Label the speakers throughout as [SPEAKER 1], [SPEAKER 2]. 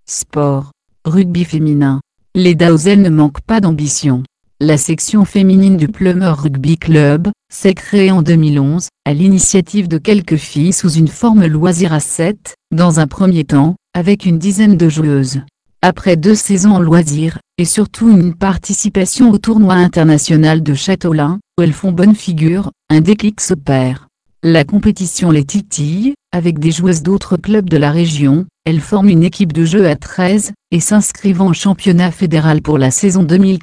[SPEAKER 1] Sport. Rugby féminin. Les Daouzelles ne manquent pas d'ambition. La section féminine du Plumeur Rugby Club s'est créée en 2011, à l'initiative de quelques filles sous une forme loisir à 7, dans un premier temps, avec une dizaine de joueuses. Après 2 saisons en loisir, et surtout une participation au tournoi international de Châteaulin, où elles font bonne figure, un déclic s'opère. La compétition les titille, avec des joueuses d'autres clubs de la région, elles forment une équipe de jeu à 13, et s'inscrivent en championnat fédéral pour la saison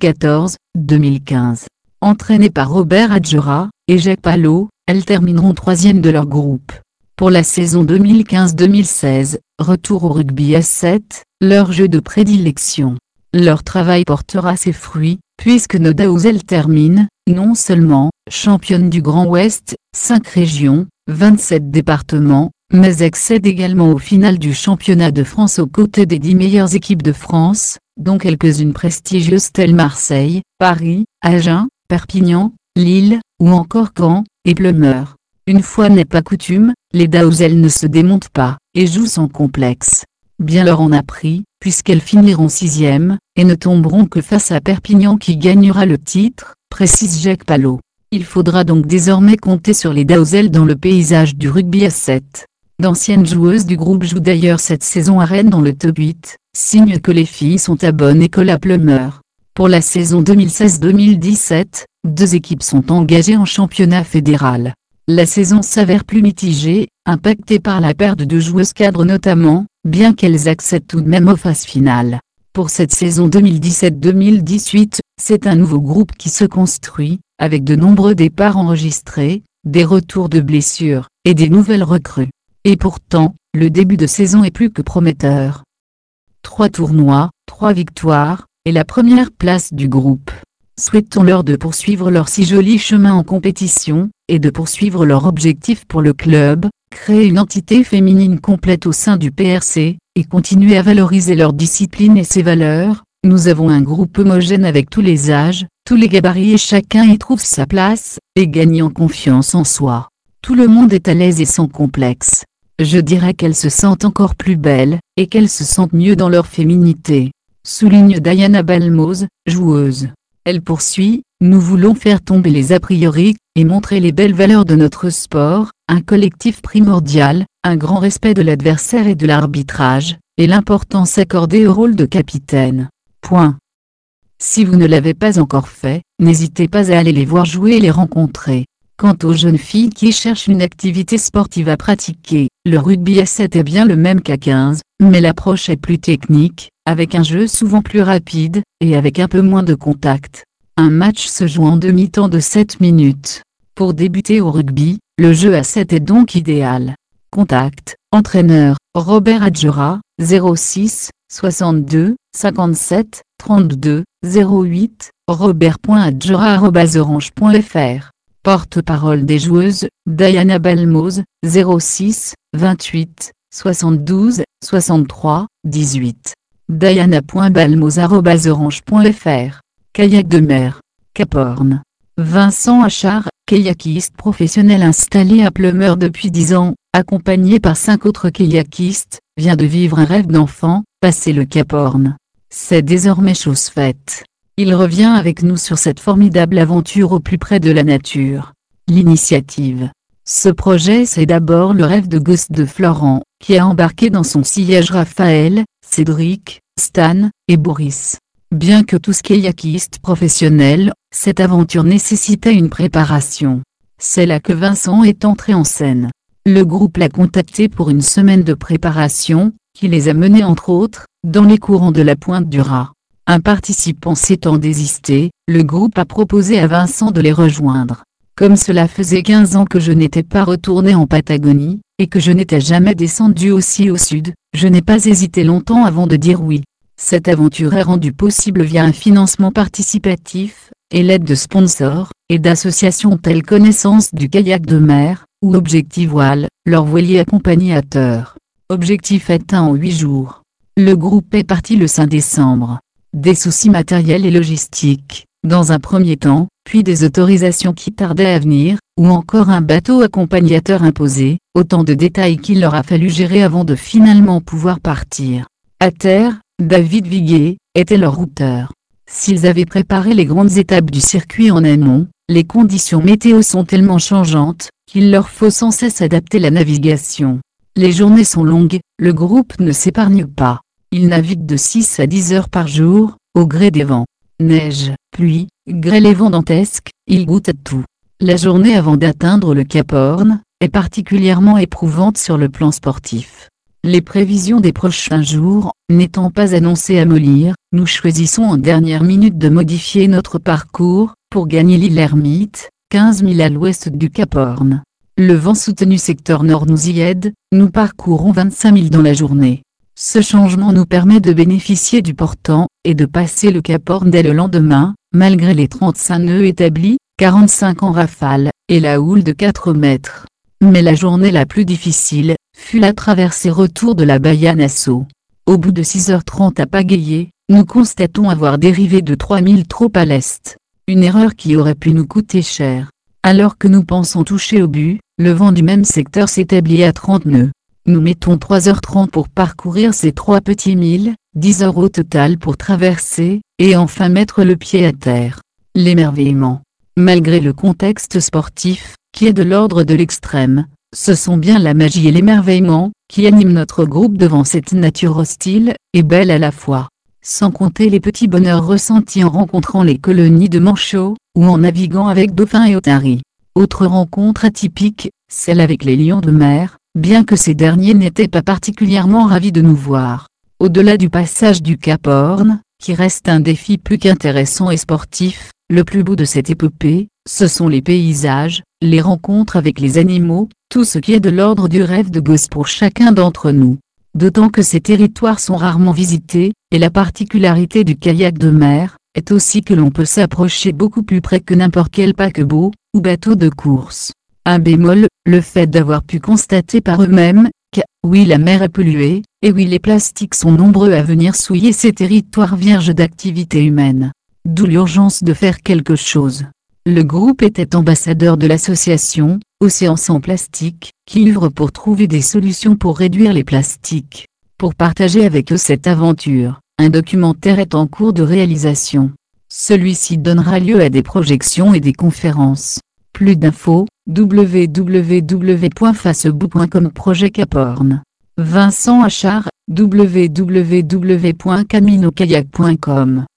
[SPEAKER 1] 2014-2015. Entraînées par Robert Adjora et Jacques Palot, elles termineront 3e de leur groupe. Pour la saison 2015-2016, retour au rugby à 7, leur jeu de prédilection. Leur travail portera ses fruits, puisque nos Daouzelles terminent, non seulement, championnes du Grand Ouest, 5 régions, 27 départements, mais accèdent également au final du championnat de France aux côtés des 10 meilleures équipes de France, dont quelques-unes prestigieuses telles Marseille, Paris, Agen, Perpignan, Lille, ou encore Caen, et Plumeur. Une fois n'est pas coutume, les Daouzelles ne se démontent pas, et jouent sans complexe. Bien leur en a pris, puisqu'elles finiront 6e, et ne tomberont que face à Perpignan qui gagnera le titre, précise Jacques Palot. Il faudra donc désormais compter sur les Daouzelles dans le paysage du rugby à 7. D'anciennes joueuses du groupe jouent d'ailleurs cette saison à Rennes dans le top 8, signe que les filles sont à bonne école à Plumeur. Pour la saison 2016-2017, 2 équipes sont engagées en championnat fédéral. La saison s'avère plus mitigée, impactée par la perte de joueuses cadres notamment, bien qu'elles accèdent tout de même aux phases finales. Pour cette saison 2017-2018, c'est un nouveau groupe qui se construit, avec de nombreux départs enregistrés, des retours de blessures, et des nouvelles recrues. Et pourtant, le début de saison est plus que prometteur. 3 tournois, 3 victoires, et la première place du groupe. Souhaitons-leur de poursuivre leur si joli chemin en compétition, et de poursuivre leur objectif pour le club, créer une entité féminine complète au sein du PRC, et continuer à valoriser leur discipline et ses valeurs. Nous avons un groupe homogène avec tous les âges, tous les gabarits et chacun y trouve sa place, et gagne en confiance en soi. Tout le monde est à l'aise et sans complexe. Je dirais qu'elles se sentent encore plus belles, et qu'elles se sentent mieux dans leur féminité. Souligne Diana Balmoz, joueuse. Elle poursuit, nous voulons faire tomber les a priori, et montrer les belles valeurs de notre sport, un collectif primordial, un grand respect de l'adversaire et de l'arbitrage, et l'importance accordée au rôle de capitaine. Point. Si vous ne l'avez pas encore fait, n'hésitez pas à aller les voir jouer et les rencontrer. Quant aux jeunes filles qui cherchent une activité sportive à pratiquer, le rugby à 7 est bien le même qu'à 15, mais l'approche est plus technique, avec un jeu souvent plus rapide, et avec un peu moins de contact. Un match se joue en demi-temps de 7 minutes. Pour débuter au rugby, le jeu à 7 est donc idéal. Contact, entraîneur, Robert Adjora, 06 62 57 32 08, robert.adjora@orange.fr. Porte-parole des joueuses, Diana Balmoz, 06 28 72 63 18. diana.balmoz@orange.fr. Kayak de mer. Cap Horn. Vincent Achard, kayakiste professionnel installé à Plumeur depuis 10 ans, accompagné par 5 autres kayakistes, vient de vivre un rêve d'enfant, passer le Cap Horn. C'est désormais chose faite. Il revient avec nous sur cette formidable aventure au plus près de la nature. L'initiative. Ce projet, c'est d'abord le rêve de gosse de Florent, qui a embarqué dans son sillage Raphaël, Cédric, Stan, et Boris. Bien que tous kayakistes professionnels, cette aventure nécessitait une préparation. C'est là que Vincent est entré en scène. Le groupe l'a contacté pour une semaine de préparation, qui les a menés entre autres, dans les courants de la Pointe du Raz. Un participant s'étant désisté, le groupe a proposé à Vincent de les rejoindre. Comme cela faisait 15 ans que je n'étais pas retourné en Patagonie, et que je n'étais jamais descendu aussi au sud, je n'ai pas hésité longtemps avant de dire oui. Cette aventure est rendue possible via un financement participatif, et l'aide de sponsors, et d'associations telles Connaissance du kayak de mer, ou Objectif Voile, leur voilier accompagnateur. Objectif atteint en 8 jours. Le groupe est parti le 5 décembre. Des soucis matériels et logistiques, dans un premier temps, puis des autorisations qui tardaient à venir, ou encore un bateau accompagnateur imposé, autant de détails qu'il leur a fallu gérer avant de finalement pouvoir partir. À terre, David Viguier était leur routeur. S'ils avaient préparé les grandes étapes du circuit en amont, les conditions météo sont tellement changeantes, qu'il leur faut sans cesse adapter la navigation. Les journées sont longues, le groupe ne s'épargne pas. Il navigue de 6 à 10 heures par jour, au gré des vents. Neige, pluie, grêle et vent dantesque, il goûte à tout. La journée avant d'atteindre le Cap Horn est particulièrement éprouvante sur le plan sportif. Les prévisions des prochains jours, n'étant pas annoncées à mollir, nous choisissons en dernière minute de modifier notre parcours, pour gagner l'île Ermite, 15 000 à l'ouest du Cap Horn. Le vent soutenu secteur nord nous y aide, nous parcourons 25 000 dans la journée. Ce changement nous permet de bénéficier du portant, et de passer le Cap Horn dès le lendemain, malgré les 35 nœuds établis, 45 en rafale, et la houle de 4 mètres. Mais la journée la plus difficile, fut la traversée retour de la baie à Nassau. Au bout de 6h30 à pagayer, nous constatons avoir dérivé de 3000 trop à l'est. Une erreur qui aurait pu nous coûter cher. Alors que nous pensons toucher au but, le vent du même secteur s'établit à 30 nœuds. Nous mettons 3h30 pour parcourir ces 3 petits milles, 10 heures au total pour traverser, et enfin mettre le pied à terre. L'émerveillement. Malgré le contexte sportif, qui est de l'ordre de l'extrême, ce sont bien la magie et l'émerveillement, qui animent notre groupe devant cette nature hostile, et belle à la fois. Sans compter les petits bonheurs ressentis en rencontrant les colonies de manchots, ou en naviguant avec dauphins et otaries. Autre rencontre atypique, celle avec les lions de mer, bien que ces derniers n'étaient pas particulièrement ravis de nous voir. Au-delà du passage du Cap Horn, qui reste un défi plus qu'intéressant et sportif, le plus beau de cette épopée, ce sont les paysages, les rencontres avec les animaux, tout ce qui est de l'ordre du rêve de gosse pour chacun d'entre nous. D'autant que ces territoires sont rarement visités, et la particularité du kayak de mer, est aussi que l'on peut s'approcher beaucoup plus près que n'importe quel paquebot, ou bateau de course. Un bémol, le fait d'avoir pu constater par eux-mêmes, que, oui la mer est polluée, et oui les plastiques sont nombreux à venir souiller ces territoires vierges d'activité humaine. D'où l'urgence de faire quelque chose. Le groupe était ambassadeur de l'association, Océans sans plastique, qui œuvre pour trouver des solutions pour réduire les plastiques. Pour partager avec eux cette aventure, un documentaire est en cours de réalisation. Celui-ci donnera lieu à des projections et des conférences. Plus d'infos, www.facebook.com Projet Cap Horn. Vincent Achard, www.caminokayak.com